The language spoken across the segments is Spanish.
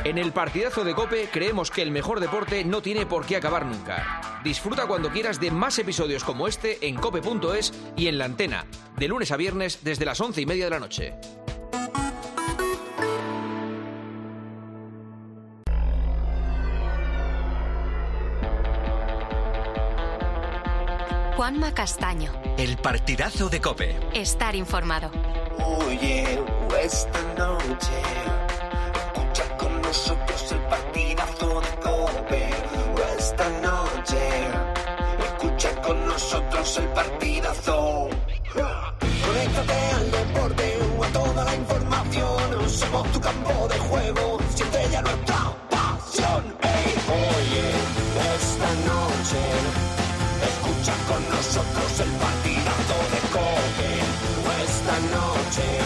En el partidazo de COPE creemos que el mejor deporte no tiene por qué acabar nunca. Disfruta cuando quieras de más episodios como este en cope.es y en la antena, de lunes a viernes desde las 11:30 de la noche. Juanma Castaño. El partidazo de COPE. Estar informado. Oye, esta noche escucha con nosotros el partidazo de COPE. Esta noche escucha con nosotros el partidazo. Conéctate al deporte, a toda la información. Somos tu campo de juego, siente ya nuestra pasión. Hey, oye, esta noche escucha con nosotros el partidazo de COPE. Esta noche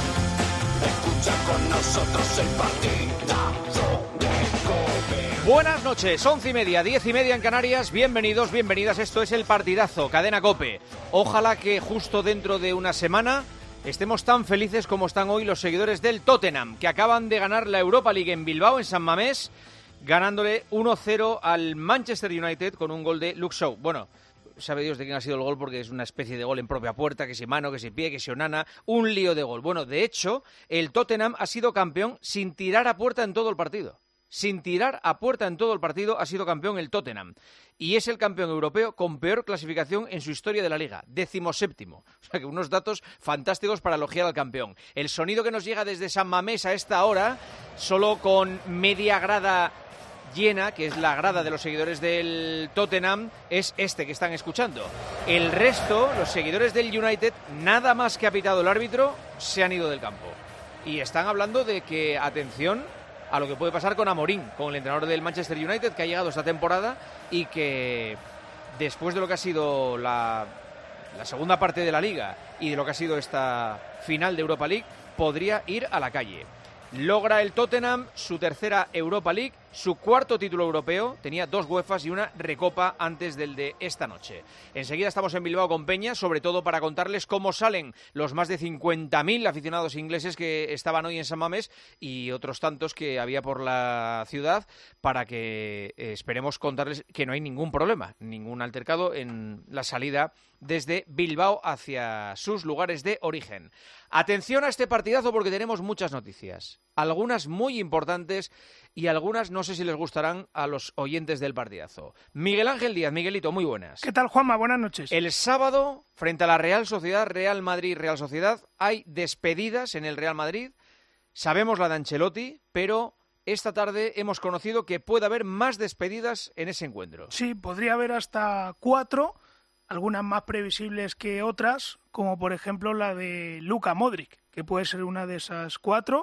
escucha con nosotros el partidazo de COPE. Buenas noches, 11:30, 10:30 en Canarias. Bienvenidos, bienvenidas. Esto es el partidazo, Cadena COPE. Ojalá que justo dentro de una semana estemos tan felices como están hoy los seguidores del Tottenham, que acaban de ganar la Europa League en Bilbao, en San Mamés, ganándole 1-0 al Manchester United con un gol de Luke Shaw. Bueno, sabe Dios de quién ha sido el gol, porque es una especie de gol en propia puerta, que si mano, que si pie, que si Onana, un lío de gol. Bueno, de hecho, el Tottenham ha sido campeón sin tirar a puerta en todo el partido. Sin tirar a puerta en todo el partido ha sido campeón el Tottenham. Y es el campeón europeo con peor clasificación en su historia de la Liga, 17º. O sea que unos datos fantásticos para elogiar al campeón. El sonido que nos llega desde San Mamés a esta hora, solo con media grada llena, que es la grada de los seguidores del Tottenham, es este que están escuchando. El resto, los seguidores del United, nada más que ha pitado el árbitro, se han ido del campo. Y están hablando de que, atención a lo que puede pasar con Amorim, con el entrenador del Manchester United, que ha llegado esta temporada y que después de lo que ha sido la segunda parte de la Liga y de lo que ha sido esta final de Europa League, podría ir a la calle. Logra el Tottenham su tercera Europa League, su cuarto título europeo, tenía 2 UEFAs y una Recopa antes del de esta noche. Enseguida estamos en Bilbao con Peña, sobre todo para contarles cómo salen los más de 50.000 aficionados ingleses que estaban hoy en San Mamés y otros tantos que había por la ciudad, para que esperemos contarles que no hay ningún problema, ningún altercado en la salida desde Bilbao hacia sus lugares de origen. Atención a este partidazo porque tenemos muchas noticias, algunas muy importantes y algunas no sé si les gustarán a los oyentes del partidazo. Miguel Ángel Díaz, Miguelito, muy buenas. ¿Qué tal, Juanma? Buenas noches. El sábado, frente a la Real Sociedad, Real Madrid, Real Sociedad, hay despedidas en el Real Madrid. Sabemos la de Ancelotti, pero esta tarde hemos conocido que puede haber más despedidas en ese encuentro. Sí, podría haber hasta 4, algunas más previsibles que otras, como por ejemplo la de Luka Modric, que puede ser una de esas 4.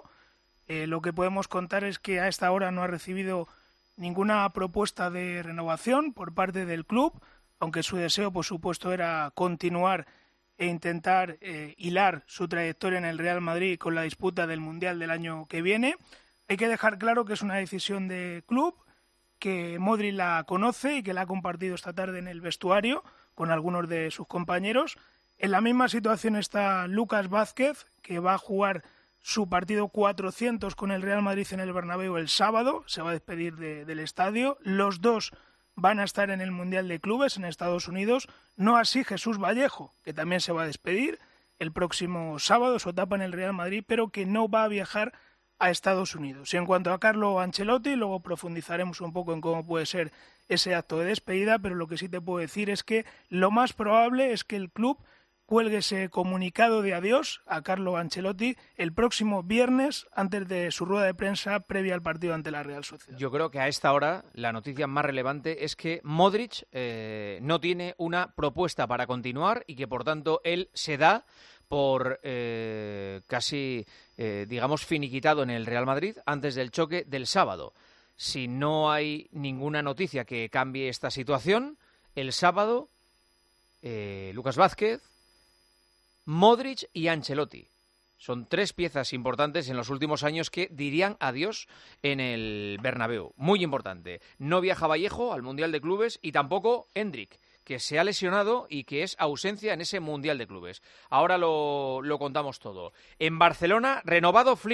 Lo que podemos contar es que a esta hora no ha recibido ninguna propuesta de renovación por parte del club, aunque su deseo, por supuesto, era continuar e intentar hilar su trayectoria en el Real Madrid con la disputa del Mundial del año que viene. Hay que dejar claro que es una decisión de club, que Modric la conoce y que la ha compartido esta tarde en el vestuario con algunos de sus compañeros. En la misma situación está Lucas Vázquez, que va a jugar su partido 400 con el Real Madrid en el Bernabéu el sábado, se va a despedir del estadio. Los dos van a estar en el Mundial de Clubes en Estados Unidos, no así Jesús Vallejo, que también se va a despedir el próximo sábado, su etapa en el Real Madrid, pero que no va a viajar a Estados Unidos. Y en cuanto a Carlo Ancelotti, luego profundizaremos un poco en cómo puede ser ese acto de despedida, pero lo que sí te puedo decir es que lo más probable es que el club cuelgue ese comunicado de adiós a Carlo Ancelotti el próximo viernes antes de su rueda de prensa previa al partido ante la Real Sociedad. Yo creo que a esta hora la noticia más relevante es que Modric no tiene una propuesta para continuar y que por tanto él se da por casi, digamos, finiquitado en el Real Madrid antes del choque del sábado. Si no hay ninguna noticia que cambie esta situación, el sábado Lucas Vázquez, Modric y Ancelotti. Son 3 piezas importantes en los últimos años que dirían adiós en el Bernabéu. Muy importante. No viaja Vallejo al Mundial de Clubes y tampoco Endrick, que se ha lesionado y que es ausencia en ese Mundial de Clubes. Ahora lo contamos todo. En Barcelona, renovado Flick.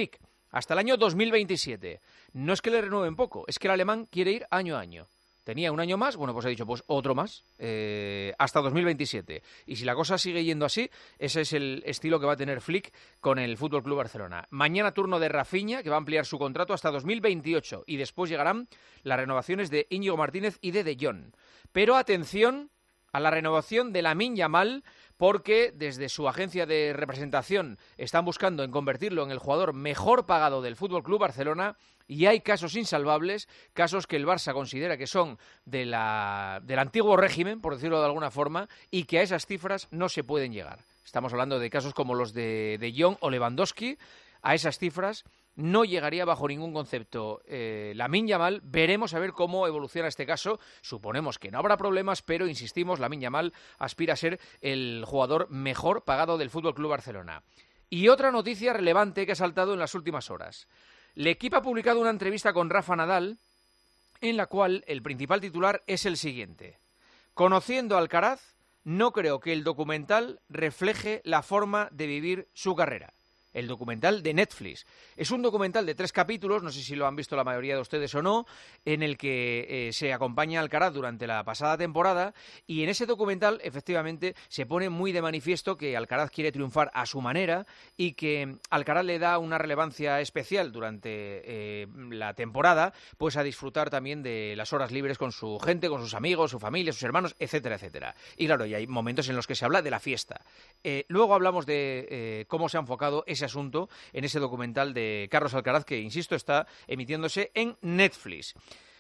hasta el año 2027. No es que le renueven poco, es que el alemán quiere ir año a año. Tenía un año más, bueno, pues ha dicho, pues otro más, hasta 2027. Y si la cosa sigue yendo así, ese es el estilo que va a tener Flick con el FC Barcelona. Mañana turno de Rafinha, que va a ampliar su contrato hasta 2028. Y después llegarán las renovaciones de Íñigo Martínez y de Jong. Pero atención a la renovación de Lamine Yamal, porque desde su agencia de representación están buscando en convertirlo en el jugador mejor pagado del FC Barcelona, y hay casos insalvables, casos que el Barça considera que son del antiguo régimen, por decirlo de alguna forma, y que a esas cifras no se pueden llegar. Estamos hablando de casos como los de Jong o Lewandowski. A esas cifras no llegaría bajo ningún concepto Lamine Yamal. Veremos a ver cómo evoluciona este caso. Suponemos que no habrá problemas, pero insistimos, Lamine Yamal aspira a ser el jugador mejor pagado del FC Barcelona. Y otra noticia relevante que ha saltado en las últimas horas. L'Equipe ha publicado una entrevista con Rafa Nadal en la cual el principal titular es el siguiente: conociendo a Alcaraz, no creo que el documental refleje la forma de vivir su carrera. El documental de Netflix. Es un documental de 3 capítulos, no sé si lo han visto la mayoría de ustedes o no, en el que se acompaña a Alcaraz durante la pasada temporada, y en ese documental efectivamente se pone muy de manifiesto que Alcaraz quiere triunfar a su manera y que Alcaraz le da una relevancia especial durante la temporada, pues a disfrutar también de las horas libres con su gente, con sus amigos, su familia, sus hermanos, etcétera, etcétera. Y claro, y hay momentos en los que se habla de la fiesta. Luego hablamos de cómo se ha enfocado ese asunto en ese documental de Carlos Alcaraz, que, insisto, está emitiéndose en Netflix.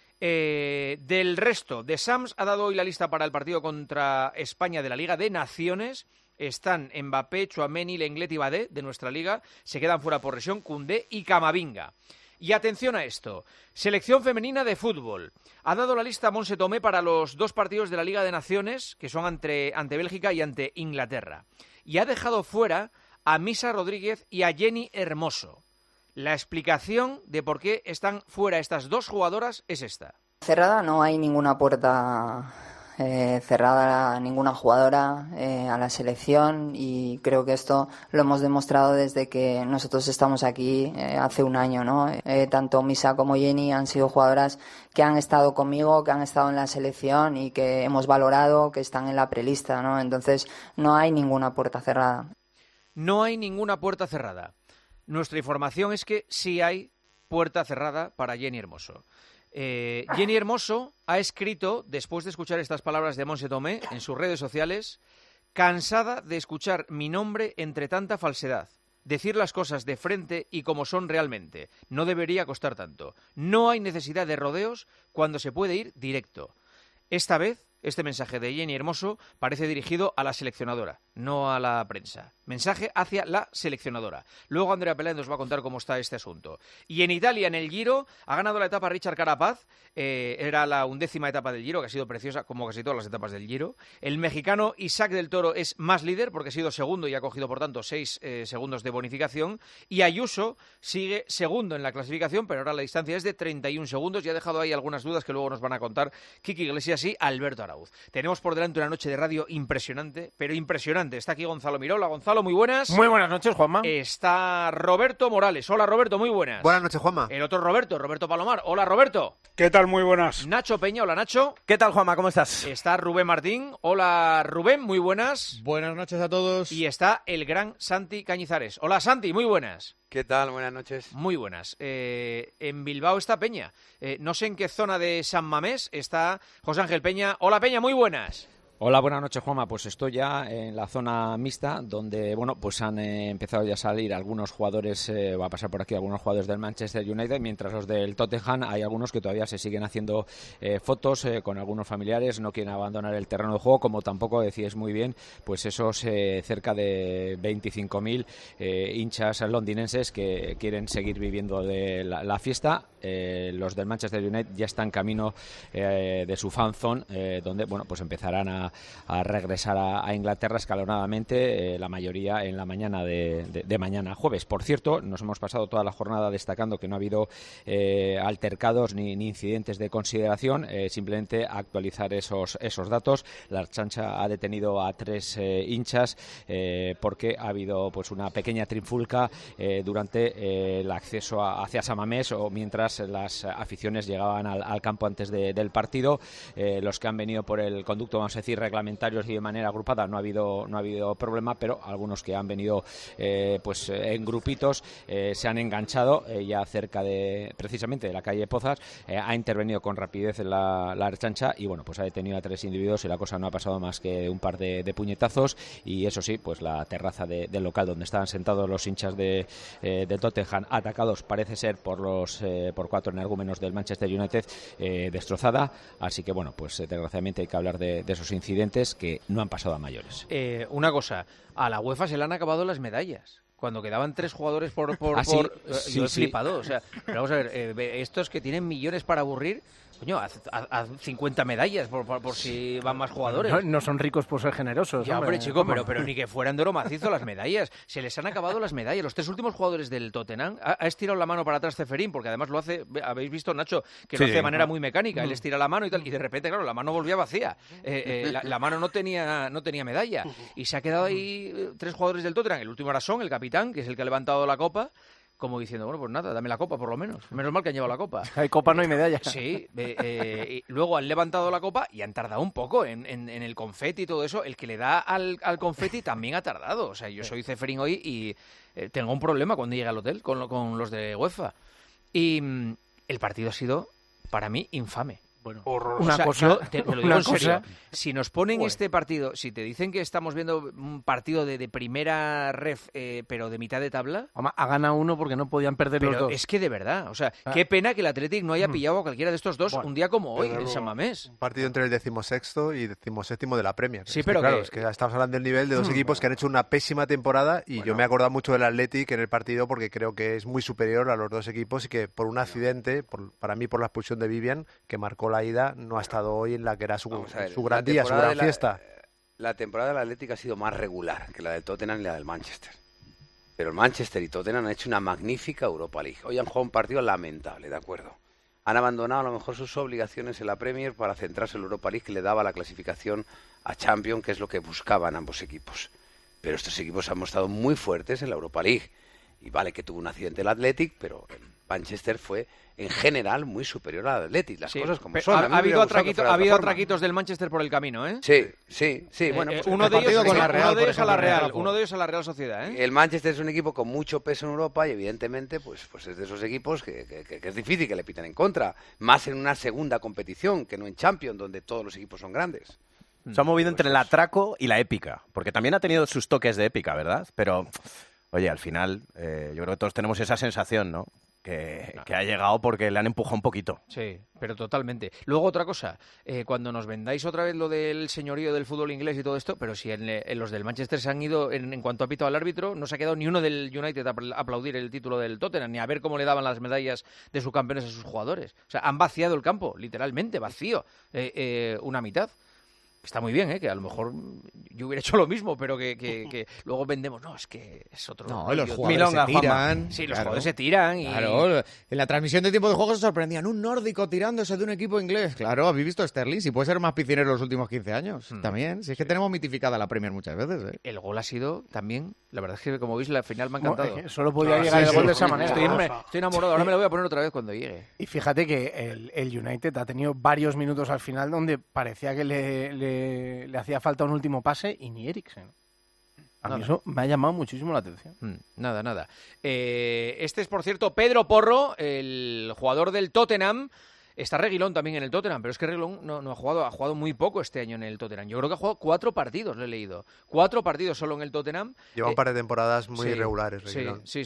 Del resto, de Sams ha dado hoy la lista para el partido contra España de la Liga de Naciones. Están Mbappé, Tchouaméni, Lenglet y Badé de nuestra liga. Se quedan fuera por lesión Koundé y Camavinga. Y atención a esto, selección femenina de fútbol. Ha dado la lista Montse Tomé para los 2 partidos de la Liga de Naciones, que son ante Bélgica y ante Inglaterra. Y ha dejado fuera a Misa Rodríguez y a Jenny Hermoso. La explicación de por qué están fuera estas 2 jugadoras es esta. Cerrada, no hay ninguna puerta cerrada a ninguna jugadora a la selección, y creo que esto lo hemos demostrado desde que nosotros estamos aquí hace un año, ¿no? Tanto Misa como Jenny han sido jugadoras que han estado conmigo, que han estado en la selección y que hemos valorado, que están en la prelista, ¿no? Entonces no hay ninguna puerta cerrada. No hay ninguna puerta cerrada. Nuestra información es que sí hay puerta cerrada para Jenny Hermoso. Jenny Hermoso ha escrito, después de escuchar estas palabras de Montse Tomé en sus redes sociales: cansada de escuchar mi nombre entre tanta falsedad. Decir las cosas de frente y como son realmente. No debería costar tanto. No hay necesidad de rodeos cuando se puede ir directo. Esta vez, este mensaje de Jenny Hermoso parece dirigido a la seleccionadora, no a la prensa. Mensaje hacia la seleccionadora. Luego Andrea Peláez nos va a contar cómo está este asunto. Y en Italia, en el Giro, ha ganado la etapa Richard Carapaz. Era la 11ª etapa del Giro, que ha sido preciosa, como casi todas las etapas del Giro. El mexicano Isaac del Toro es más líder, porque ha sido segundo y ha cogido, por tanto, 6 segundos de bonificación. Y Ayuso sigue segundo en la clasificación, pero ahora la distancia es de 31 segundos. Y ha dejado ahí algunas dudas que luego nos van a contar Kiki Iglesias y Alberto Arauz. Tenemos por delante una noche de radio impresionante, pero impresionante. Está aquí Gonzalo Mirola. Gonzalo, muy buenas. Muy buenas noches, Juanma. Está Roberto Morales. Hola, Roberto, muy buenas. Buenas noches, Juanma. El otro Roberto Palomar. Hola, Roberto. ¿Qué tal? Muy buenas. Nacho Peña. Hola, Nacho. ¿Qué tal, Juanma? ¿Cómo estás? Está Rubén Martín. Hola, Rubén, muy buenas. Buenas noches a todos. Y está el gran Santi Cañizares. Hola, Santi, muy buenas. ¿Qué tal? Buenas noches. Muy buenas. En Bilbao está Peña. No sé en qué zona de San Mamés está José Ángel Peña. Hola, Peña, muy buenas. Hola, buenas noches, Juanma. Pues estoy ya en la zona mixta, donde bueno, pues han empezado ya a salir algunos jugadores, va a pasar por aquí algunos jugadores del Manchester United, mientras los del Tottenham hay algunos que todavía se siguen haciendo fotos con algunos familiares, no quieren abandonar el terreno de juego, como tampoco decías muy bien, pues esos cerca de 25.000 hinchas londinenses que quieren seguir viviendo de la fiesta. Los del Manchester United ya están camino de su fan zone, donde bueno, pues empezarán a a regresar a Inglaterra escalonadamente, la mayoría en la mañana de mañana jueves. Por cierto, nos hemos pasado toda la jornada destacando que no ha habido altercados ni incidentes de consideración, simplemente actualizar esos datos. La Ertzaintza ha detenido a 3 hinchas porque ha habido pues una pequeña trifulca durante el acceso hacia Samamés o mientras las aficiones llegaban al campo antes del partido. Los que han venido por el conducto, vamos a decir, reglamentarios y de manera agrupada no ha habido problema, pero algunos que han venido pues en grupitos se han enganchado ya cerca precisamente de la calle Pozas. Ha intervenido con rapidez la Ertzaintza y bueno, pues ha detenido a 3 individuos y la cosa no ha pasado más que un par de puñetazos, y eso sí, pues la terraza del local donde estaban sentados los hinchas de Tottenham, atacados parece ser por 4 energúmenos del Manchester United, destrozada. Así que bueno, pues desgraciadamente hay que hablar de esos incidentes que no han pasado a mayores. Una cosa, a la UEFA se le han acabado las medallas. Cuando quedaban 3 jugadores por sí, yo he flipado. O sea, pero vamos a ver, estos que tienen millones para aburrir, coño, haz 50 medallas por si van más jugadores. No son ricos por ser generosos. Ya, hombre, chico, pero ni que fueran de oro macizo las medallas. Se les han acabado las medallas. Los 3 últimos jugadores del Tottenham ha estirado la mano para atrás Ceferín, porque además lo hace, habéis visto, Nacho, que lo hace de manera muy mecánica. Él estira la mano y tal, y de repente, claro, la mano volvía vacía. La mano no tenía medalla. Y se ha quedado ahí 3 jugadores del Tottenham. El último era Son, el capitán, que es el que ha levantado la copa, como diciendo, bueno, pues nada, dame la copa por lo menos. Menos mal que han llevado la copa. Hay copa, no hay medalla. Sí, y luego han levantado la copa y han tardado un poco en el confeti y todo eso. El que le da al confeti también ha tardado. O sea, yo soy Ceferín hoy y tengo un problema cuando llegue al hotel con los de UEFA. Y el partido ha sido, para mí, infame. Bueno, una cosa, yo te lo digo en serio. Si nos ponen este partido, si te dicen que estamos viendo un partido de primera ref, pero de mitad de tabla, ha ganado uno porque no podían perder los 2. Es que de verdad, o sea, qué pena que el Athletic no haya pillado a cualquiera de estos dos un día como hoy en San Mamés. Un partido entre el 16º y 17º de la Premier. Sí, pero claro, es que estamos hablando del nivel de 2 equipos que han hecho una pésima temporada y yo me he acordado mucho del Athletic en el partido porque creo que es muy superior a los 2 equipos y que por un accidente, para mí por la expulsión de Vivian, que marcó la ida, no ha estado hoy en la que era su gran día, su gran fiesta. La temporada del Atlético ha sido más regular que la del Tottenham y la del Manchester. Pero el Manchester y Tottenham han hecho una magnífica Europa League. Hoy han jugado un partido lamentable, de acuerdo. Han abandonado a lo mejor sus obligaciones en la Premier para centrarse en la Europa League, que le daba la clasificación a Champions, que es lo que buscaban ambos equipos. Pero estos equipos han mostrado muy fuertes en la Europa League. Y vale que tuvo un accidente el Athletic, pero el Manchester fue en general muy superior al Athletic, las cosas como son. Ha habido atraquitos del Manchester por el camino, ¿eh? Sí. Bueno, pues uno de ellos a la Real Sociedad, ¿eh? El Manchester es un equipo con mucho peso en Europa y evidentemente pues es de esos equipos que es difícil que le piten en contra, más en una segunda competición que no en Champions, donde todos los equipos son grandes. Se ha movido entre el atraco y la épica, porque también ha tenido sus toques de épica, ¿verdad? Pero, oye, al final yo creo que todos tenemos esa sensación, ¿no? Que ha llegado porque le han empujado un poquito. Sí, pero totalmente. Luego otra cosa, cuando nos vendáis otra vez lo del señorío del fútbol inglés y todo esto, pero si en los del Manchester se han ido, en cuanto ha pitado al árbitro, no se ha quedado ni uno del United a aplaudir el título del Tottenham, ni a ver cómo le daban las medallas de subcampeones a sus jugadores. O sea, han vaciado el campo, literalmente, vacío, una mitad. Está muy bien, que a lo mejor yo hubiera hecho lo mismo, pero que luego vendemos. No, es que es otro. No, los jugadores se tiran. Sí, los jugadores se tiran. Y... Claro, en la transmisión de tiempo de juego se sorprendían. Un nórdico tirándose de un equipo inglés. Claro, habéis visto a Sterling, si puede ser más piscinero los últimos 15 años. También, si es que tenemos mitificada la Premier muchas veces. El gol ha sido también, la verdad es que como veis, la final me ha encantado. Solo podía llegar el gol de esa manera. Estoy enamorado, ahora me lo voy a poner otra vez cuando llegue. Y fíjate que el United ha tenido varios minutos al final donde parecía que le hacía falta un último pase y ni Eriksen. A mí eso me ha llamado muchísimo la atención. Nada. Este es, por cierto, Pedro Porro, el jugador del Tottenham. Está Reguilón también en el Tottenham, pero es que Reguilón no ha jugado muy poco este año en el Tottenham. Yo creo que ha jugado 4 partidos, lo he leído. 4 partidos solo en el Tottenham. Lleva un par de temporadas muy irregulares, Reguilón. Sí.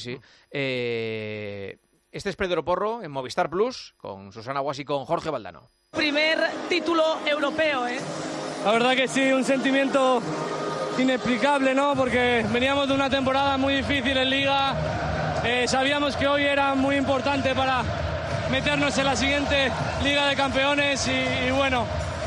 Este es Pedro Porro en Movistar Plus, con Susana Guas y con Jorge Valdano. Primer título europeo, ¿eh? La verdad que sí, un sentimiento inexplicable, ¿no? Porque veníamos de una temporada muy difícil en Liga. Sabíamos que hoy era muy importante para meternos en la siguiente Liga de Campeones y bueno,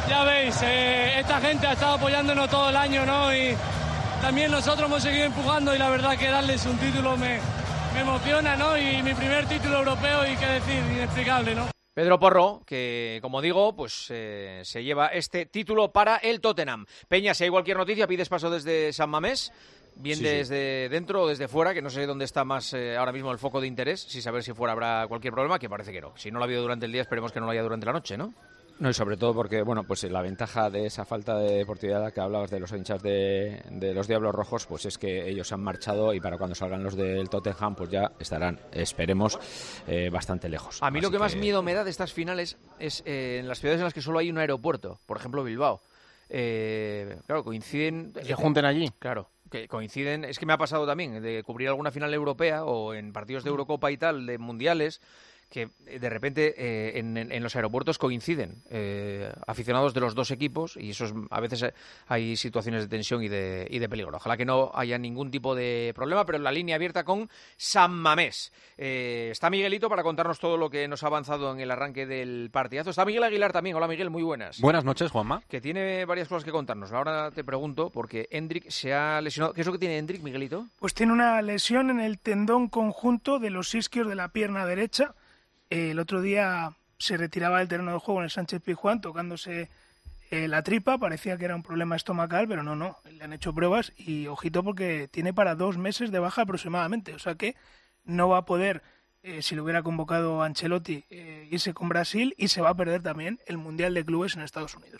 ya veis, esta gente ha estado apoyándonos todo el año, ¿no? Y también nosotros hemos seguido empujando y la verdad que darles un título me emociona, ¿no? Y mi primer título europeo y qué decir, inexplicable, ¿no? Pedro Porro, que como digo, pues se lleva este título para el Tottenham. Peña, si hay cualquier noticia, pides paso desde San Mamés, bien Sí, desde dentro o desde fuera, que no sé dónde está más ahora mismo el foco de interés, si saber si fuera habrá cualquier problema, que parece que no. Si no lo ha habido durante el día, esperemos que no lo haya durante la noche, ¿no? No, y sobre todo porque, bueno, pues la ventaja de esa falta de deportividad que hablabas de los hinchas de los Diablos Rojos, pues es que ellos han marchado y para cuando salgan los del Tottenham, pues ya estarán, esperemos, bastante lejos. A mí lo Así que más miedo me da de estas finales es en las ciudades en las que solo hay un aeropuerto, por ejemplo Bilbao. Claro, coinciden... Que junten allí. Claro, que coinciden... Es que me ha pasado también de cubrir alguna final europea o en partidos de Eurocopa y tal, de mundiales, que de repente en los aeropuertos coinciden aficionados de los dos equipos y eso a veces hay situaciones de tensión y de peligro. Ojalá que no haya ningún tipo de problema, pero en la línea abierta con San Mamés. Está Miguelito para contarnos todo lo que nos ha avanzado en el arranque del partidazo. Está Miguel Aguilar también. Hola Miguel, muy buenas. Buenas noches, Juanma. Que tiene varias cosas que contarnos. Ahora te pregunto, porque Hendrik se ha lesionado. ¿Qué es lo que tiene Hendrik, Miguelito? Pues tiene una lesión en el tendón conjunto de los isquios de la pierna derecha. El otro día se retiraba del terreno de juego en el Sánchez-Pizjuán tocándose la tripa, parecía que era un problema estomacal, pero no, le han hecho pruebas y ojito porque tiene para 2 meses de baja aproximadamente, o sea que no va a poder, si lo hubiera convocado Ancelotti, irse con Brasil y se va a perder también el Mundial de Clubes en Estados Unidos.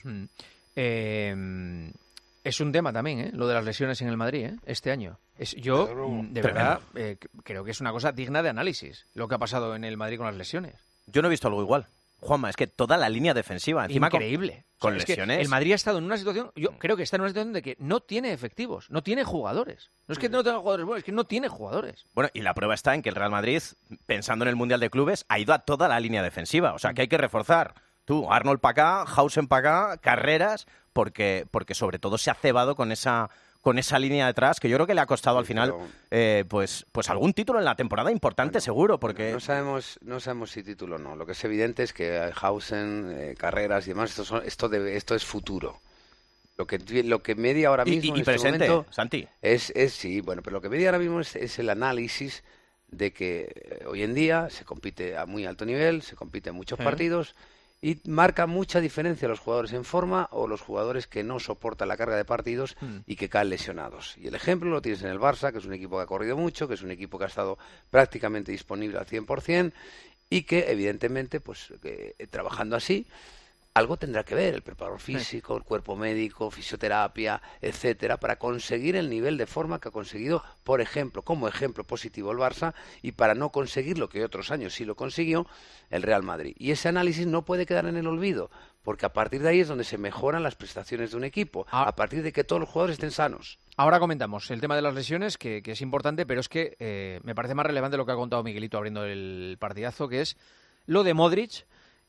Es un tema también, lo de las lesiones en el Madrid, este año. Yo, de verdad, creo que es una cosa digna de análisis, lo que ha pasado en el Madrid con las lesiones. Yo no he visto algo igual. Juanma, es que toda la línea defensiva, encima increíble. Con O sea, lesiones. Es que el Madrid ha estado en una situación, yo creo que está en una situación de que no tiene efectivos, no tiene jugadores. No es que no tenga jugadores buenos, es que no tiene jugadores. Bueno, y la prueba está en que el Real Madrid, pensando en el Mundial de Clubes, ha ido a toda la línea defensiva. O sea, que hay que reforzar. Tú, Arnold para acá, Hausen para acá, Carreras, porque sobre todo se ha cebado con esa línea detrás, que yo creo que le ha costado al final pues algún título en la temporada importante, seguro, porque... No sabemos si título o no. Lo que es evidente es que Hausen, Carreras y demás, esto es futuro. Lo que media ahora mismo y en presente, este momento Santi. Sí, bueno, pero lo que media ahora mismo es el análisis de que hoy en día se compite a muy alto nivel, se compite en muchos partidos y marca mucha diferencia los jugadores en forma o los jugadores que no soportan la carga de partidos y que caen lesionados. Y el ejemplo lo tienes en el Barça, que es un equipo que ha corrido mucho, que es un equipo que ha estado prácticamente disponible al 100% y que evidentemente, pues trabajando así, algo tendrá que ver el preparador físico, el cuerpo médico, fisioterapia, etcétera, para conseguir el nivel de forma que ha conseguido, por ejemplo, como ejemplo positivo el Barça, y para no conseguir lo que otros años sí lo consiguió el Real Madrid. Y ese análisis no puede quedar en el olvido, porque a partir de ahí es donde se mejoran las prestaciones de un equipo, a partir de que todos los jugadores estén sanos. Ahora comentamos el tema de las lesiones, que es importante, pero es que me parece más relevante lo que ha contado Miguelito abriendo el partidazo, que es lo de Modric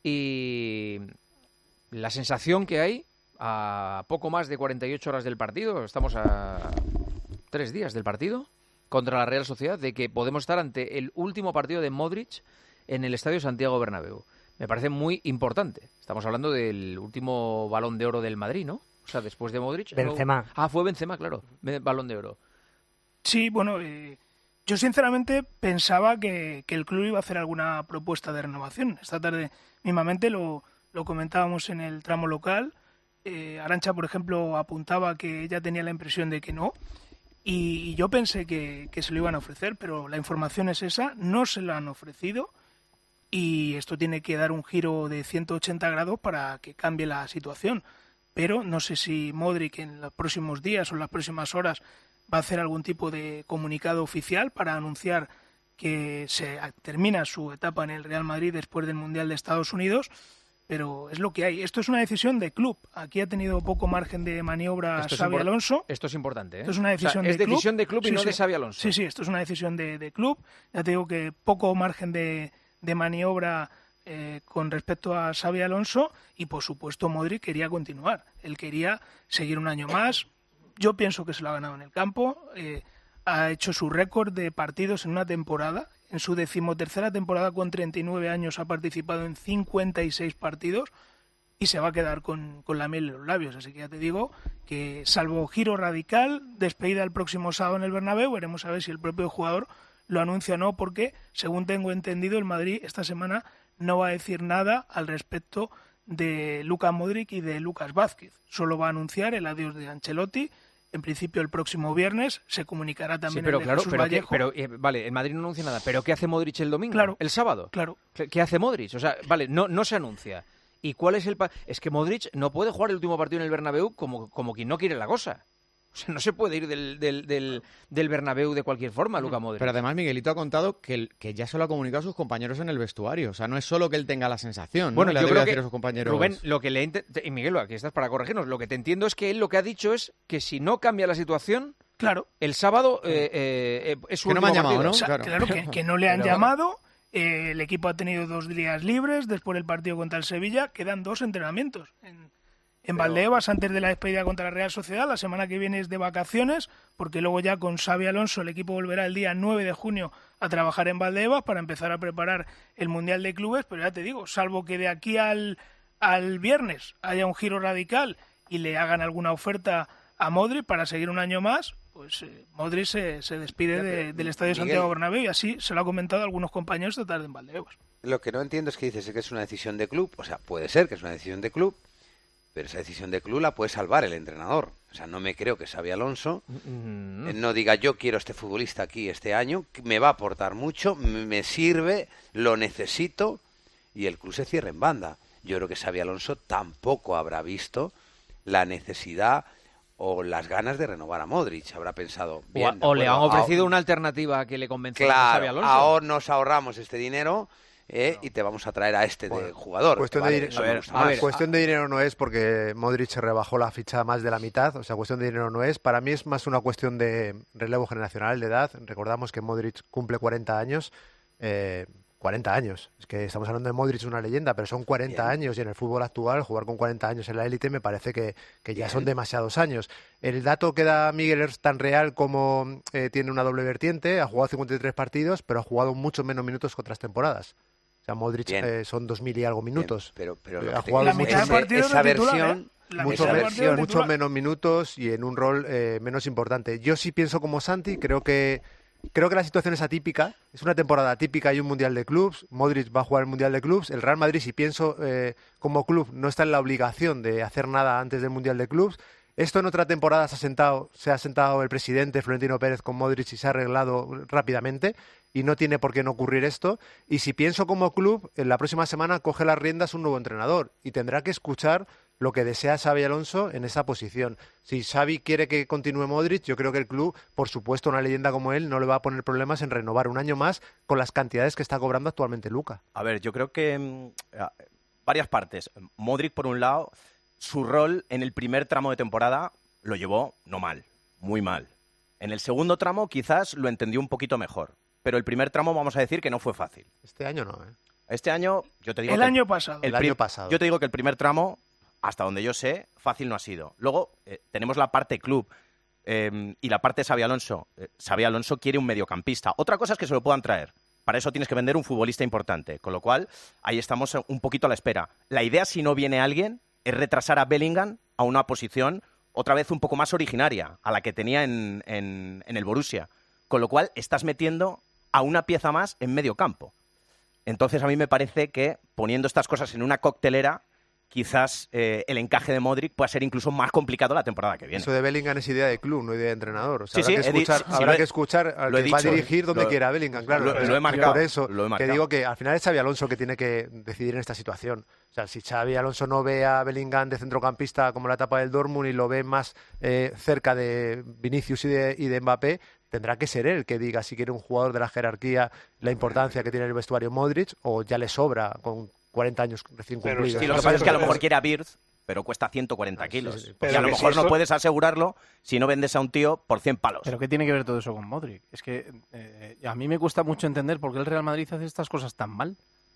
y la sensación que hay a poco más de 48 horas del partido, estamos a 3 días del partido, contra la Real Sociedad, de que podemos estar ante el último partido de Modric en el Estadio Santiago Bernabéu. Me parece muy importante. Estamos hablando del último Balón de Oro del Madrid, ¿no? O sea, después de Modric... Benzema. Fue Benzema, claro, Balón de Oro. Sí, bueno, yo sinceramente pensaba que el club iba a hacer alguna propuesta de renovación. Esta tarde mismamente lo comentábamos en el tramo local. Arantxa, por ejemplo, apuntaba que ella tenía la impresión de que no. Y yo pensé que se lo iban a ofrecer, pero la información es esa, no se lo han ofrecido. Y esto tiene que dar un giro de 180 grados para que cambie la situación. Pero no sé si Modric en los próximos días o en las próximas horas va a hacer algún tipo de comunicado oficial para anunciar que se termina su etapa en el Real Madrid después del Mundial de Estados Unidos. Pero es lo que hay. Esto es una decisión de club. Aquí ha tenido poco margen de maniobra Xabi Alonso. Esto es importante, ¿eh? Esto es una decisión es de club. decisión de club y no de Xabi Alonso. Sí, esto es una decisión de club. Ya te digo que poco margen de maniobra con respecto a Xabi Alonso y, por supuesto, Modric quería continuar. Él quería seguir un año más. Yo pienso que se lo ha ganado en el campo. Ha hecho su récord de partidos en una temporada. En su 13ª temporada con 39 años ha participado en 56 partidos y se va a quedar con la miel en los labios. Así que ya te digo que, salvo giro radical, despedida el próximo sábado en el Bernabéu, veremos a ver si el propio jugador lo anuncia o no, porque, según tengo entendido, el Madrid esta semana no va a decir nada al respecto de Luka Modric y de Lucas Vázquez. Solo va a anunciar el adiós de Ancelotti. En principio el próximo viernes se comunicará también el de Jesús Vallejo. Vale, el Madrid no anuncia nada, pero ¿qué hace Modric el domingo? Claro. ¿El sábado? Claro. ¿Qué hace Modric? O sea, vale, no se anuncia. ¿Y cuál es el...? Es que Modric no puede jugar el último partido en el Bernabéu como quien no quiere la cosa. O sea, no se puede ir del Bernabéu de cualquier forma, Luka Modric. Pero además Miguelito ha contado que ya se lo ha comunicado a sus compañeros en el vestuario. O sea, no es solo que él tenga la sensación, ¿no? Bueno, Le yo debe creo decir que, a sus compañeros... Rubén, lo que y Miguel, aquí estás para corregirnos, lo que te entiendo es que él lo que ha dicho es que si no cambia la situación, claro, el sábado es su que no me han llamado, ¿no? O sea, claro que no le han llamado. El equipo ha tenido 2 días libres después del partido contra el Sevilla. Quedan 2 entrenamientos en Valdebebas antes de la despedida contra la Real Sociedad. La semana que viene es de vacaciones, porque luego ya con Xabi Alonso el equipo volverá el día 9 de junio a trabajar en Valdebebas para empezar a preparar el Mundial de Clubes. Pero ya te digo, salvo que de aquí al viernes haya un giro radical y le hagan alguna oferta a Modric para seguir un año más, pues Modric se despide del Estadio Miguel, Santiago Bernabéu, y así se lo ha comentado a algunos compañeros esta tarde en Valdebebas. Lo que no entiendo es que dices que es una decisión de club. O sea, puede ser que es una decisión de club, pero esa decisión de club la puede salvar el entrenador. O sea, no me creo que Xabi Alonso no diga yo quiero a este futbolista aquí este año, me va a aportar mucho, me sirve, lo necesito, y el club se cierre en banda. Yo creo que Xabi Alonso tampoco habrá visto la necesidad o las ganas de renovar a Modric. Habrá pensado bien, o le han ofrecido una alternativa que le convenza a Xabi Alonso. Ahora nos ahorramos este dinero y te vamos a traer a este de jugador. Cuestión de dinero no es, porque Modric se rebajó la ficha más de la mitad. O sea, cuestión de dinero no es. Para mí es más una cuestión de relevo generacional, de edad. Recordamos que Modric cumple 40 años. 40 años. Es que estamos hablando de Modric, una leyenda, pero son 40 años, y en el fútbol actual jugar con 40 años en la élite me parece que ya son demasiados años. El dato que da Miguel es tan real como tiene una doble vertiente. Ha jugado 53 partidos, pero ha jugado mucho menos minutos que otras temporadas. O sea, Modric son 2000 y algo minutos. Pero ha jugado la mitad de partidos esa versión... mucho menos minutos y en un rol menos importante. Yo sí pienso como Santi, creo que la situación es atípica, es una temporada atípica y un Mundial de Clubs. Modric va a jugar el Mundial de Clubs. El Real Madrid, si pienso como club, no está en la obligación de hacer nada antes del Mundial de Clubs. Esto en otra temporada se ha sentado el presidente Florentino Pérez con Modric y se ha arreglado rápidamente, y no tiene por qué no ocurrir esto. Y si pienso como club, en la próxima semana coge las riendas un nuevo entrenador y tendrá que escuchar lo que desea Xabi Alonso en esa posición. Si Xavi quiere que continúe Modric, yo creo que el club, por supuesto, una leyenda como él, no le va a poner problemas en renovar un año más con las cantidades que está cobrando actualmente Luka. A ver, yo creo que varias partes. Modric, por un lado, su rol en el primer tramo de temporada lo llevó no mal, muy mal. En el segundo tramo quizás lo entendió un poquito mejor, pero el primer tramo vamos a decir que no fue fácil. Este año no, Este año, yo te digo... El año pasado. Yo te digo que el primer tramo, hasta donde yo sé, fácil no ha sido. Luego tenemos la parte club y la parte Xabi Alonso. Xabi Alonso quiere un mediocampista. Otra cosa es que se lo puedan traer. Para eso tienes que vender un futbolista importante. Con lo cual, ahí estamos un poquito a la espera. La idea, si no viene alguien, es retrasar a Bellingham a una posición otra vez un poco más originaria, a la que tenía en el Borussia. Con lo cual, estás metiendo a una pieza más en medio campo. Entonces, a mí me parece que poniendo estas cosas en una coctelera, quizás el encaje de Modric pueda ser incluso más complicado la temporada que viene. Eso de Bellingham es idea de club, no idea de entrenador. O sea, sí, habrá que escuchar al que va a dirigir donde quiera a Bellingham, claro. Lo he marcado. Por eso te digo que al final es Xabi Alonso que tiene que decidir en esta situación. O sea, si Xabi Alonso no ve a Bellingham de centrocampista como la etapa del Dortmund y lo ve más cerca de Vinicius y de Mbappé, tendrá que ser él que diga si quiere un jugador de la jerarquía, la importancia que tiene el vestuario Modric, o ya le sobra con 40 años recién cumplidos. Sí, lo que pasa es que a lo mejor quiere a Wirtz, pero cuesta 140 kilos. Y a lo mejor no puedes asegurarlo si no vendes a un tío por 100 palos. ¿Pero qué tiene que ver todo eso con Modric? Es que a mí me cuesta mucho entender por qué el Real Madrid hace estas cosas tan mal.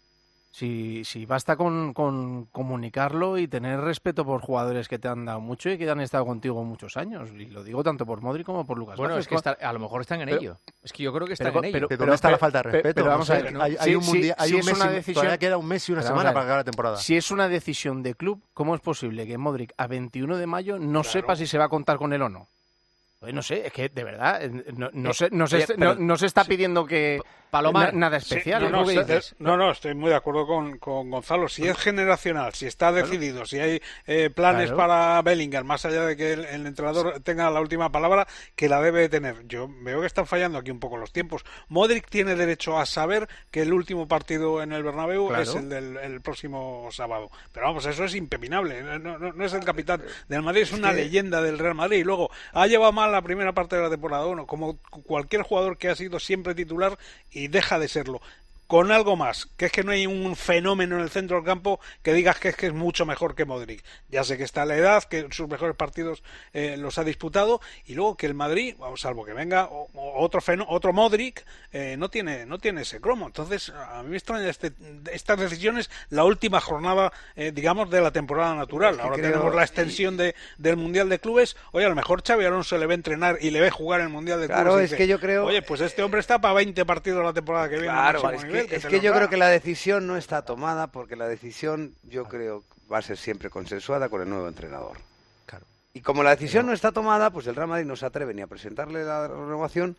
Si basta con comunicarlo y tener respeto por jugadores que te han dado mucho y que han estado contigo muchos años. Y lo digo tanto por Modric como por Lucas Bueno, Vázquez. es que a lo mejor están en ello. Es que yo creo que están en ello. Pero ¿dónde está la falta de respeto? Pero vamos a ver, ¿no? Hay un mundial, hay si un es mes una y- decisión, todavía queda un mes y una pero semana vamos a ver, para acabar la temporada. Si es una decisión de club, ¿cómo es posible que Modric a 21 de mayo no sepa si se va a contar con él o no? Pues no sé, es que de verdad no se está pidiendo que Palomar, nada especial. Sí, no, estoy muy de acuerdo con Gonzalo. Si es generacional, si está decidido, si hay planes para Bellingham, más allá de que el entrenador tenga la última palabra, que la debe de tener. Yo veo que están fallando aquí un poco los tiempos. Modric tiene derecho a saber que el último partido en el Bernabéu es el del próximo sábado. Pero vamos, eso es impepinable. No es el capitán del Madrid, es una leyenda del Real Madrid. Y luego ha llevado mal la primera parte de la temporada 1, como cualquier jugador que ha sido siempre titular y deja de serlo. Con algo más, que es que no hay un fenómeno en el centro del campo que digas que es mucho mejor que Modric. Ya sé que está a la edad, que sus mejores partidos los ha disputado, y luego que el Madrid, salvo que venga otro Modric, no tiene ese cromo. Entonces, a mí me extraña estas decisiones la última jornada, digamos, de la temporada natural. Ahora tenemos la extensión del Mundial de Clubes. Oye, a lo mejor Xabi Alonso le ve entrenar y le ve jugar en el Mundial de Clubes. Claro, y es dice, que yo creo... Oye, pues este hombre está para 20 partidos la temporada que viene. Claro, es que yo creo que la decisión no está tomada, porque la decisión yo creo va a ser siempre consensuada con el nuevo entrenador. Claro. Y como la decisión no está tomada, pues el Real Madrid no se atreve ni a presentarle la renovación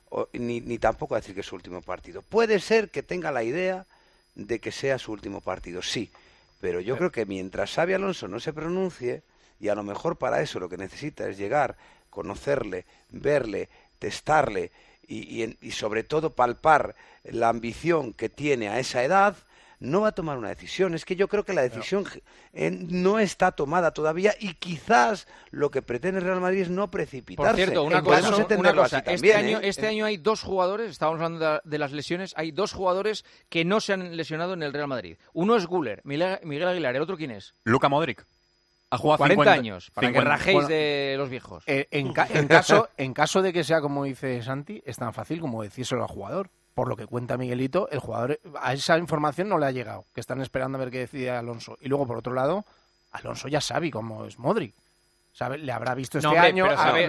ni tampoco a decir que es su último partido. Puede ser que tenga la idea de que sea su último partido, sí, pero yo creo que mientras Xabi Alonso no se pronuncie, y a lo mejor para eso lo que necesita es llegar, conocerle, verle, testarle, y sobre todo palpar la ambición que tiene a esa edad, no va a tomar una decisión. Es que yo creo que la decisión no está tomada todavía, y quizás lo que pretende el Real Madrid es no precipitarse. Por cierto, una cosa, este año hay dos jugadores, estábamos hablando de las lesiones, hay dos jugadores que no se han lesionado en el Real Madrid. Uno es Güler, Miguel Aguilar, ¿el otro quién es? Luka Modric. Ha jugado 40 años, para que rajéis de los viejos. En caso de que sea como dice Santi, es tan fácil como decírselo al jugador. Por lo que cuenta Miguelito, el jugador a esa información no le ha llegado, que están esperando a ver qué decide Alonso. Y luego, por otro lado, Alonso ya sabe cómo es Modric. Le habrá visto este año, no sabe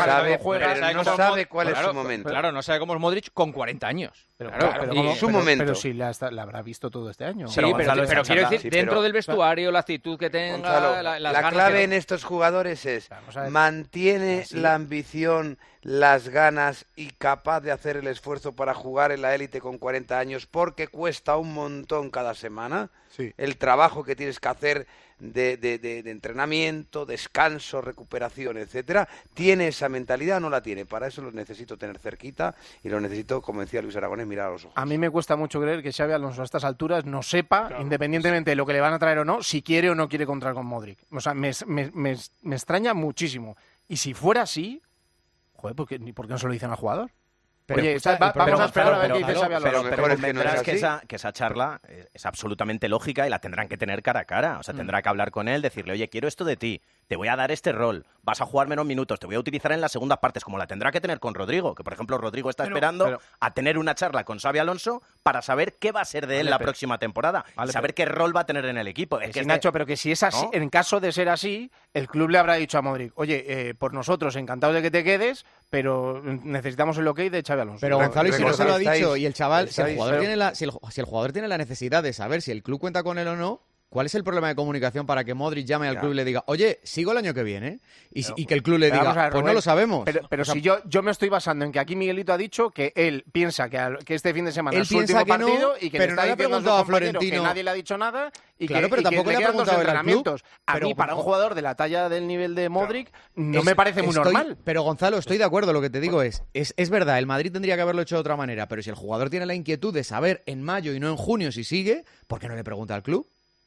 cuál es su momento. Claro, no sabe cómo es Modric con 40 años. Pero sí la habrá visto todo este año. Sí, pero quiero decir, dentro del vestuario, la actitud que tenga, Gonzalo, las la ganas clave en estos jugadores es mantiene la ambición, las ganas y capaz de hacer el esfuerzo para jugar en la élite con 40 años, porque cuesta un montón cada semana. Sí. El trabajo que tienes que hacer de entrenamiento, descanso, recuperación, etcétera, ¿tiene esa mentalidad o no la tiene? Para eso lo necesito tener cerquita, y lo necesito, como decía Luis Aragonés, mirar a los ojos. A mí me cuesta mucho creer que Xabi Alonso a estas alturas no sepa, independientemente de lo que le van a traer o no, si quiere o no quiere contar con Modric. O sea, me extraña muchísimo. Y si fuera así, joder, ¿por qué no se lo dicen al jugador? Pero, oye, vamos a esperar a ver qué dice Xabi Alonso. Pero convendrás que esa charla es absolutamente lógica y la tendrán que tener cara a cara. O sea, tendrá que hablar con él, decirle, oye, quiero esto de ti, te voy a dar este rol, vas a jugar menos minutos, te voy a utilizar en las segundas partes, como la tendrá que tener con Rodrigo, que por ejemplo Rodrigo está esperando a tener una charla con Xabi Alonso para saber qué va a ser de él la próxima temporada, y saber qué rol va a tener en el equipo. Nacho, pero que si es así, ¿no? En caso de ser así, el club le habrá dicho a Modric, oye, por nosotros encantados de que te quedes, pero necesitamos el ok de Xabi Alonso. Pero Gonzalo, y si no se lo ha dicho, y el chaval, si el jugador tiene la necesidad de saber si el club cuenta con él o no, ¿cuál es el problema de comunicación para que Modric llame al club y le diga, oye, sigo el año que viene? Y que el club le diga, pues Rubén, no lo sabemos. Pero si yo me estoy basando en que aquí Miguelito ha dicho que él piensa que este fin de semana es su último partido, y que pero le está diciendo a Florentino que nadie le ha dicho nada, y claro, que, pero tampoco le le ha preguntado dos entrenamientos. A mí, para un jugador de la talla del nivel de Modric, no me parece muy normal. Pero Gonzalo, estoy de acuerdo, lo que te digo es verdad, el Madrid tendría que haberlo hecho de otra manera, pero si el jugador tiene la inquietud de saber en mayo y no en junio si sigue, ¿por qué no le pregunta al club?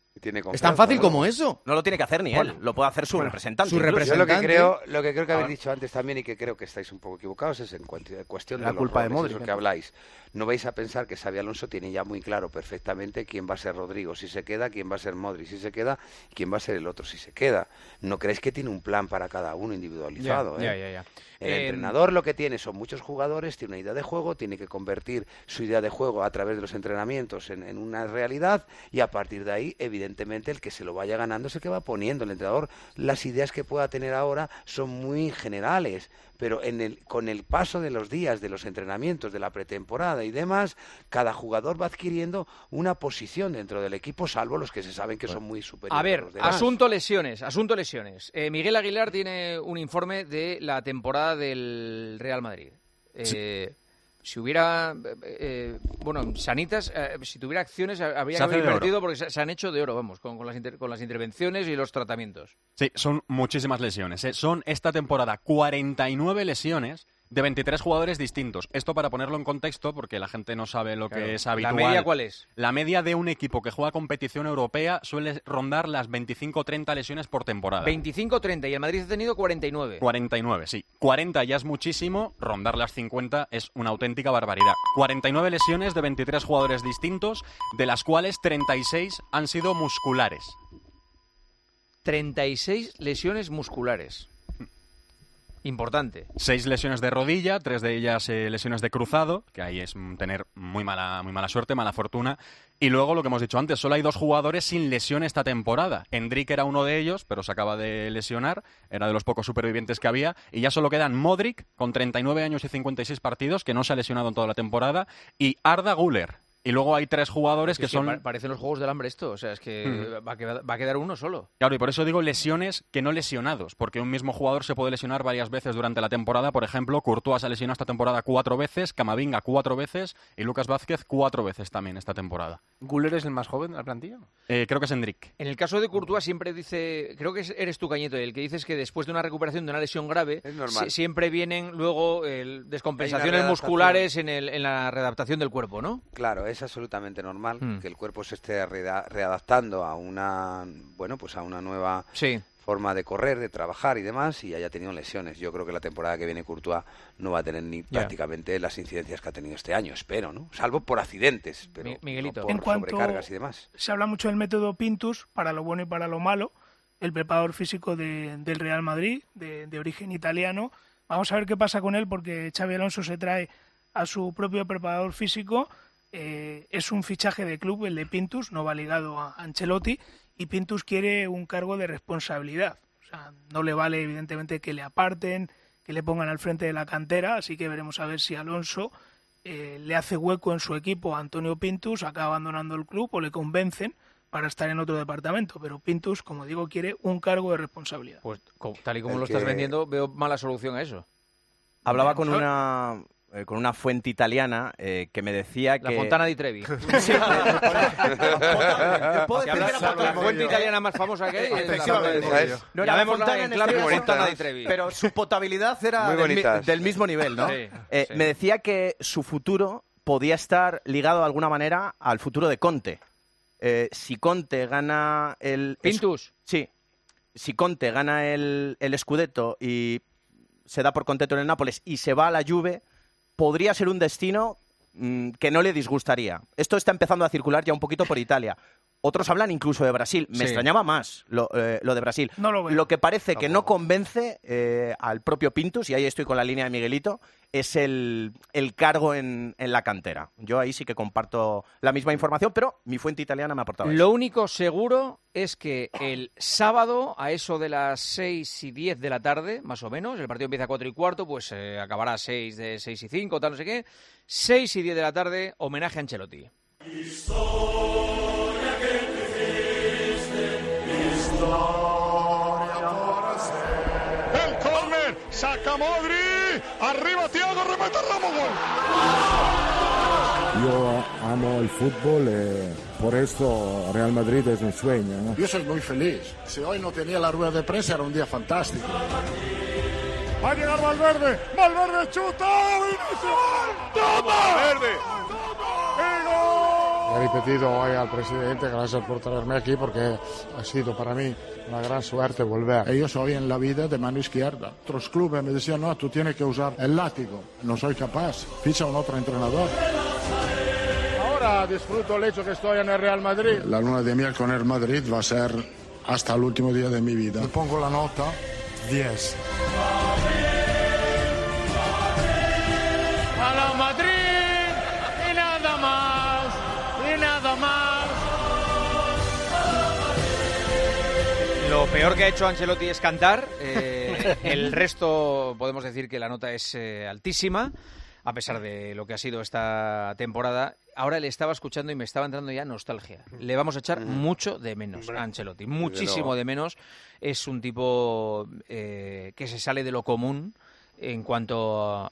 Es tan fácil como eso. No lo tiene que hacer ni él, lo puede hacer su representante. Yo lo que creo que habéis dicho antes también y que creo que estáis un poco equivocados es en cuestión de la culpa de Modric, eso que habláis. No vais a pensar que Xabi Alonso tiene ya muy claro perfectamente quién va a ser Rodrigo si se queda, quién va a ser Modric si se queda y quién va a ser el otro si se queda. No creéis que tiene un plan para cada uno individualizado. Ya. El entrenador lo que tiene son muchos jugadores, tiene una idea de juego, tiene que convertir su idea de juego a través de los entrenamientos en una realidad y a partir de ahí, evidentemente, el que se lo vaya ganando es el que va poniendo. El entrenador, las ideas que pueda tener ahora son muy generales, pero con el paso de los días, de los entrenamientos, de la pretemporada y demás, cada jugador va adquiriendo una posición dentro del equipo, salvo los que se saben que son muy superiores. A ver, a los demás. asunto lesiones. Miguel Aguilar tiene un informe de la temporada del Real Madrid. Si hubiera, Sanitas, si tuviera acciones, habría que haber invertido porque se han hecho de oro, vamos, con las intervenciones y los tratamientos. Sí, son muchísimas lesiones. Son esta temporada 49 lesiones de 23 jugadores distintos. Esto para ponerlo en contexto, porque la gente no sabe lo que es habitual. ¿La media cuál es? La media de un equipo que juega competición europea suele rondar las 25-30 lesiones por temporada. 25-30 y el Madrid ha tenido 49. 49, sí. 40 ya es muchísimo, rondar las 50 es una auténtica barbaridad. 49 lesiones de 23 jugadores distintos, de las cuales 36 han sido musculares. 36 lesiones musculares. Importante. 6 lesiones de rodilla, 3 de ellas lesiones de cruzado, que ahí es tener muy mala suerte, mala fortuna. Y luego, lo que hemos dicho antes, solo hay 2 jugadores sin lesión esta temporada. Endrick era uno de ellos, pero se acaba de lesionar, era de los pocos supervivientes que había. Y ya solo quedan Modric, con 39 años y 56 partidos, que no se ha lesionado en toda la temporada, y Arda Güler. Y luego hay 3 jugadores que son... Parecen los Juegos del Hambre esto, o sea, es que va a quedar uno solo. Claro, y por eso digo lesiones que no lesionados, porque un mismo jugador se puede lesionar varias veces durante la temporada. Por ejemplo, Courtois se ha lesionado esta temporada 4 veces, Camavinga 4 veces y Lucas Vázquez 4 veces también esta temporada. ¿Güler es el más joven de la plantilla? Creo que es Endrick. En el caso de Courtois siempre dice, creo que eres tú, Cañeto, el que dices que después de una recuperación de una lesión grave, siempre vienen luego descompensaciones musculares en la readaptación del cuerpo, ¿no? Claro, es absolutamente normal que el cuerpo se esté readaptando a una nueva forma de correr, de trabajar y demás, y haya tenido lesiones. Yo creo que la temporada que viene Courtois no va a tener ni prácticamente las incidencias que ha tenido este año, espero, ¿no? Salvo por accidentes, pero Miguelito. No por sobrecargas y demás. Se habla mucho del método Pintus, para lo bueno y para lo malo, el preparador físico del Real Madrid, de origen italiano. Vamos a ver qué pasa con él, porque Xabi Alonso se trae a su propio preparador físico. Es un fichaje de club, el de Pintus, no va ligado a Ancelotti, y Pintus quiere un cargo de responsabilidad. O sea, no le vale, evidentemente, que le aparten, que le pongan al frente de la cantera, así que veremos a ver si Alonso le hace hueco en su equipo a Antonio Pintus, acaba abandonando el club o le convencen para estar en otro departamento. Pero Pintus, como digo, quiere un cargo de responsabilidad. Pues tal y como lo estás vendiendo, veo mala solución a eso. Hablaba con una fuente italiana que me decía que... La Fontana di Trevi. Sí, la fuente italiana más famosa que hay es no era Fontana en clave, Fontana di Trevi. Pero su potabilidad era del mismo nivel, ¿no? Sí. Me decía que su futuro podía estar ligado de alguna manera al futuro de Conte. Si Conte gana el... ¿Pintus? Sí. Si Conte gana el Scudetto y se da por contento en el Nápoles y se va a la Juve, podría ser un destino que no le disgustaría. Esto está empezando a circular ya un poquito por Italia. Otros hablan incluso de Brasil. Me extrañaba más lo de Brasil. No lo veo. Lo que parece que no convence al propio Pintus, y ahí estoy con la línea de Miguelito, es el cargo en la cantera. Yo ahí sí que comparto la misma información, pero mi fuente italiana me ha aportado eso. Lo único seguro es que el sábado, a eso de las 6:10 de la tarde, más o menos, el partido empieza a 4:15, pues acabará a 6:05, tal, no sé qué. 6:10 de la tarde, homenaje a Ancelotti. El córner, saca Modric, arriba Thiago, remete Ramos, gol. Yo amo el fútbol, por esto Real Madrid es un sueño, ¿no? Yo soy muy feliz. Si hoy no tenía la rueda de prensa era un día fantástico. Va a llegar Valverde, Valverde chuta, ¡toma! ¡Valverde! ¡Y gol! He repetido hoy al presidente, gracias por traerme aquí porque ha sido para mí una gran suerte volver. Yo soy en la vida de mano izquierda. Otros clubes me decían, no, tú tienes que usar el látigo. No soy capaz. Ficha un otro entrenador. Ahora disfruto el hecho que estoy en el Real Madrid. La luna de miel con el Madrid va a ser hasta el último día de mi vida. Le pongo la nota 10. ¡A la Madrid! Y nada más, y nada más. Lo peor que ha hecho Ancelotti es cantar. El resto podemos decir que la nota es altísima, a pesar de lo que ha sido esta temporada. Ahora le estaba escuchando y me estaba entrando ya nostalgia. Le vamos a echar mucho de menos a Ancelotti, muchísimo de menos. Es un tipo que se sale de lo común en cuanto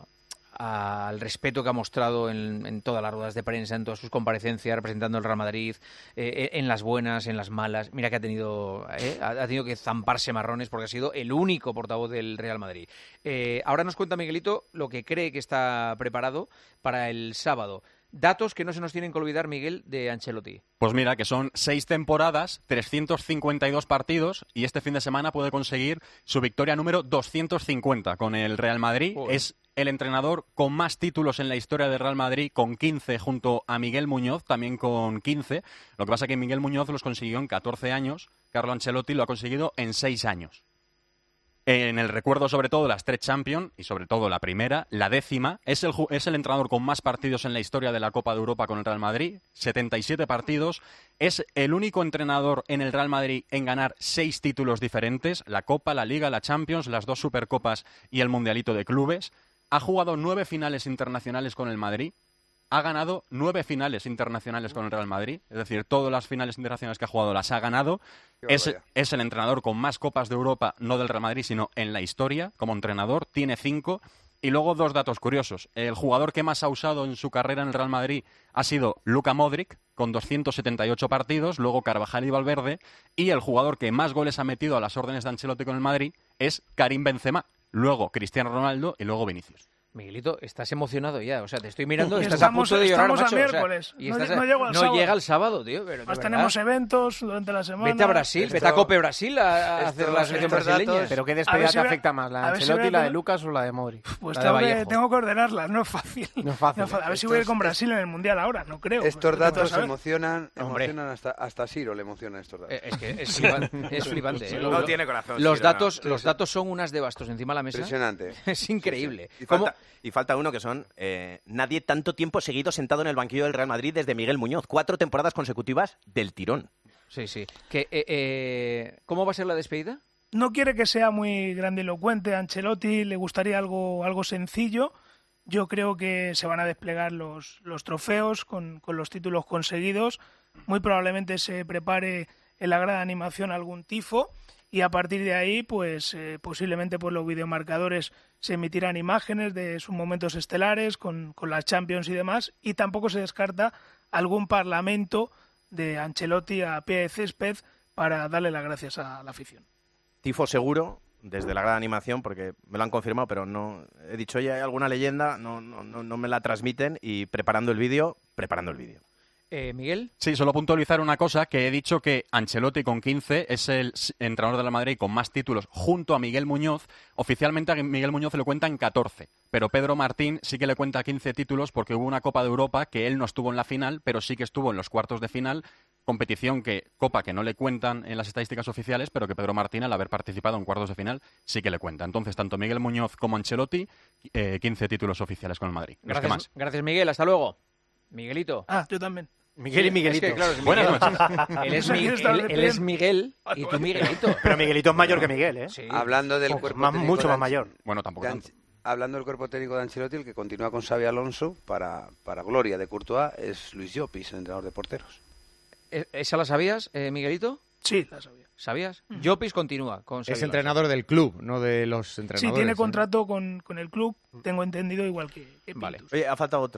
al respeto que ha mostrado en todas las ruedas de prensa, en todas sus comparecencias, representando el Real Madrid, en las buenas, en las malas. Mira que ha tenido que zamparse marrones porque ha sido el único portavoz del Real Madrid. Ahora nos cuenta Miguelito lo que cree que está preparado para el sábado. Datos que no se nos tienen que olvidar, Miguel, de Ancelotti. Pues mira, que son 6 temporadas, 352 partidos y este fin de semana puede conseguir su victoria número 250 con el Real Madrid. Joder. Es el entrenador con más títulos en la historia del Real Madrid, con 15, junto a Miguel Muñoz, también con 15. Lo que pasa es que Miguel Muñoz los consiguió en 14 años, Carlo Ancelotti lo ha conseguido en 6 años. En el recuerdo sobre todo de las 3 Champions y sobre todo la primera, la 10ª, es el entrenador con más partidos en la historia de la Copa de Europa con el Real Madrid, 77 partidos, es el único entrenador en el Real Madrid en ganar 6 títulos diferentes, la Copa, la Liga, la Champions, las 2 Supercopas y el Mundialito de Clubes, ha jugado 9 finales internacionales con el Madrid, ha ganado 9 finales internacionales con el Real Madrid, es decir, todas las finales internacionales que ha jugado las ha ganado. Es el entrenador con más Copas de Europa, no del Real Madrid, sino en la historia, como entrenador, tiene 5. Y luego 2 datos curiosos. El jugador que más ha usado en su carrera en el Real Madrid ha sido Luka Modric, con 278 partidos, luego Carvajal y Valverde, y el jugador que más goles ha metido a las órdenes de Ancelotti con el Madrid es Karim Benzema, luego Cristiano Ronaldo y luego Vinicius. Miguelito, estás emocionado ya, o sea, te estoy mirando, estás a punto de llorar, macho. Estamos a miércoles, o sea, no llega el sábado, tío. Pero tenemos eventos durante la semana. Vete a Brasil, vete a Cope Brasil a hacer la selección brasileña. ¿Pero qué despedida te afecta más, la de Ancelotti, la de Lucas o la de Modric? Pues tengo que ordenarlas, no es fácil. No es fácil. A ver si voy a ir con Brasil en el Mundial ahora, no creo. Estos datos emocionan hasta Ciro le emocionan estos datos. Es que es flipante. No tiene corazón. Los datos son unas de bastos encima de la mesa. Impresionante. Es increíble. Y falta uno que son nadie tanto tiempo seguido sentado en el banquillo del Real Madrid desde Miguel Muñoz. 4 temporadas consecutivas del tirón. Sí. ¿Cómo va a ser la despedida? No quiere que sea muy grandilocuente. A Ancelotti le gustaría algo sencillo. Yo creo que se van a desplegar los trofeos con los títulos conseguidos. Muy probablemente se prepare en la grada de animación algún tifo. Y a partir de ahí, pues posiblemente por los videomarcadores se emitirán imágenes de sus momentos estelares con las Champions y demás, y tampoco se descarta algún parlamento de Ancelotti a pie de césped para darle las gracias a la afición. Tifo seguro, desde la gran animación, porque me lo han confirmado, pero no he dicho, oye, hay alguna leyenda, no me la transmiten, y preparando el vídeo. ¿Miguel? Sí, solo puntualizar una cosa, que he dicho que Ancelotti con 15 es el entrenador de la Madrid con más títulos junto a Miguel Muñoz. Oficialmente a Miguel Muñoz se le cuentan 14, pero Pedro Martín sí que le cuenta 15 títulos porque hubo una Copa de Europa que él no estuvo en la final, pero sí que estuvo en los cuartos de final, Copa que no le cuentan en las estadísticas oficiales, pero que Pedro Martín, al haber participado en cuartos de final, sí que le cuenta. Entonces, tanto Miguel Muñoz como Ancelotti, 15 títulos oficiales con el Madrid. Gracias, Miguel. Hasta luego. Miguelito. Yo también. Miguel y Miguelito. Es que, claro, buenas noches. Él es Miguel y tú Miguelito. Pero Miguelito es mayor que Miguel, ¿eh? Sí. Hablando del cuerpo técnico mucho más mayor. Bueno, tampoco tanto. Hablando del cuerpo técnico de Ancelotti, el que continúa con Xabi Alonso para gloria de Courtois es Luis Llopis, el entrenador de porteros. ¿Esa la sabías, Miguelito? Sí, la sabía. ¿Sabías? Llopis continúa con Xabi Es entrenador del club, no de los entrenadores. Sí, tiene contrato con el club, tengo entendido, igual que Vale. Oye, ha faltado otro.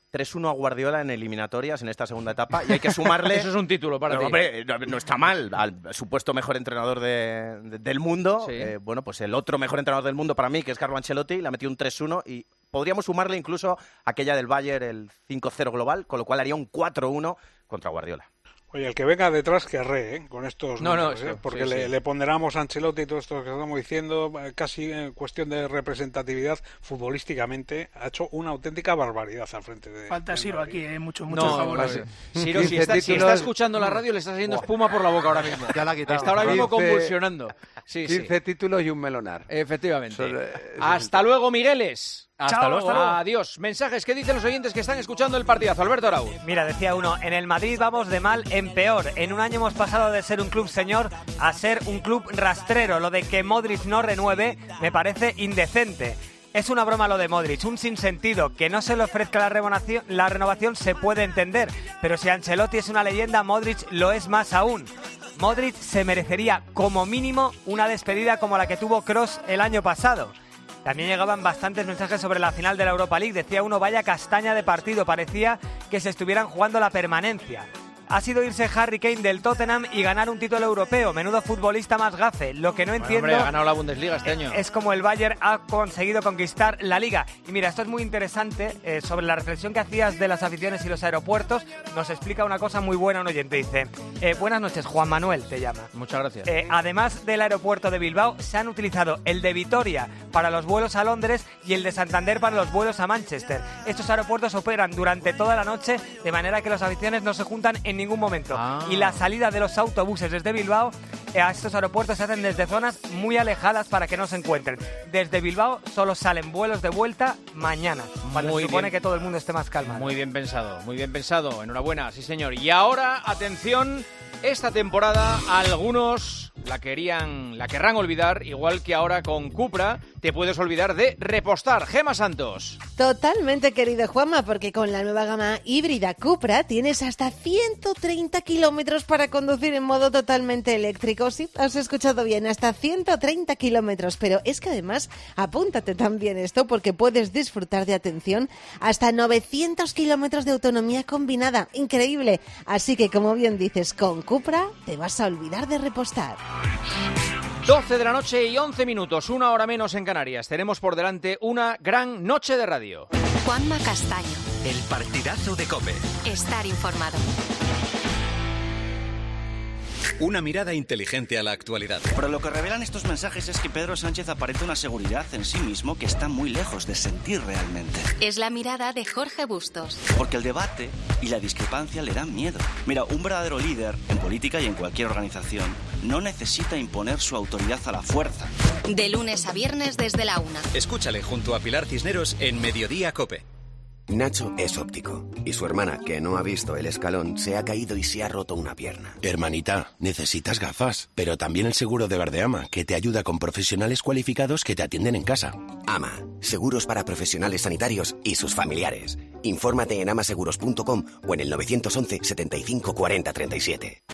3-1 a Guardiola en eliminatorias en esta segunda etapa y hay que sumarle... Eso es un título para ti. Hombre, no está mal, al supuesto mejor entrenador del mundo. Sí. Bueno, pues el otro mejor entrenador del mundo para mí, que es Carlo Ancelotti, le ha metido un 3-1 y podríamos sumarle incluso aquella del Bayern, el 5-0 global, con lo cual haría un 4-1 contra Guardiola. Oye, el que venga detrás que arree, con estos números, porque sí. le ponderamos a Ancelotti y todo esto que estamos diciendo, casi en cuestión de representatividad futbolísticamente, ha hecho una auténtica barbaridad al frente de... Falta Siro aquí, mucho favor. Siro, si está escuchando la radio, le está saliendo espuma por la boca ahora mismo. Ya la ha quitado. Está ahora mismo convulsionando. 15 títulos y un melonar. Efectivamente. Hasta luego, Migueles. Hasta luego. Adiós. Mensajes, ¿qué dicen los oyentes que están escuchando el partidazo? Alberto Arauz. Mira, decía uno, en el Madrid vamos de mal en peor. En un año hemos pasado de ser un club señor a ser un club rastrero. Lo de que Modric no renueve me parece indecente. Es una broma lo de Modric, un sinsentido. Que no se le ofrezca la renovación se puede entender, pero si Ancelotti es una leyenda, Modric lo es más aún. Modric se merecería como mínimo una despedida como la que tuvo Kroos el año pasado. También llegaban bastantes mensajes sobre la final de la Europa League. Decía uno, vaya castaña de partido, parecía que se estuvieran jugando la permanencia. Ha sido irse Harry Kane del Tottenham y ganar un título europeo. Menudo futbolista más gafe. Lo que no entiendo... Hombre, ha ganado la Bundesliga este año. Es como el Bayern ha conseguido conquistar la Liga. Y mira, esto es muy interesante. Sobre la reflexión que hacías de las aficiones y los aeropuertos, nos explica una cosa muy buena un oyente. Dice, buenas noches, Juan Manuel te llama. Muchas gracias. Además del aeropuerto de Bilbao, se han utilizado el de Vitoria para los vuelos a Londres y el de Santander para los vuelos a Manchester. Estos aeropuertos operan durante toda la noche, de manera que los aficiones no se juntan en ningún momento. Y la salida de los autobuses desde Bilbao a estos aeropuertos se hacen desde zonas muy alejadas para que no se encuentren. Desde Bilbao solo salen vuelos de vuelta mañana, cuando se supone que todo el mundo esté más calmado. Muy bien pensado, muy bien pensado. Enhorabuena, sí señor. Y ahora, atención, esta temporada algunos la querrán olvidar, igual que ahora con Cupra te puedes olvidar de repostar. Gemma Santos. Totalmente, querido Juanma, porque con la nueva gama híbrida Cupra tienes hasta 130 kilómetros para conducir en modo totalmente eléctrico. Sí, has escuchado bien, hasta 130 kilómetros. Pero es que además, apúntate también esto, porque puedes disfrutar de atención hasta 900 kilómetros de autonomía combinada. Increíble. Así que, como bien dices, con Cupra te vas a olvidar de repostar. 12 de la noche y 11 minutos, una hora menos en Canarias. Tenemos por delante una gran noche de radio. Juanma Castaño. El partidazo de COPE. Estar informado. Una mirada inteligente a la actualidad. Pero lo que revelan estos mensajes es que Pedro Sánchez aparenta una seguridad en sí mismo que está muy lejos de sentir realmente. Es la mirada de Jorge Bustos. Porque el debate y la discrepancia le dan miedo. Mira, un verdadero líder, en política y en cualquier organización, no necesita imponer su autoridad a la fuerza. De lunes a viernes desde la 1. Escúchale junto a Pilar Cisneros en Mediodía COPE. Nacho es óptico y su hermana, que no ha visto el escalón, se ha caído y se ha roto una pierna. Hermanita, necesitas gafas, pero también el seguro de Verdeama, que te ayuda con profesionales cualificados que te atienden en casa. AMA, seguros para profesionales sanitarios y sus familiares. Infórmate en amaseguros.com o en el 911 75 40 37.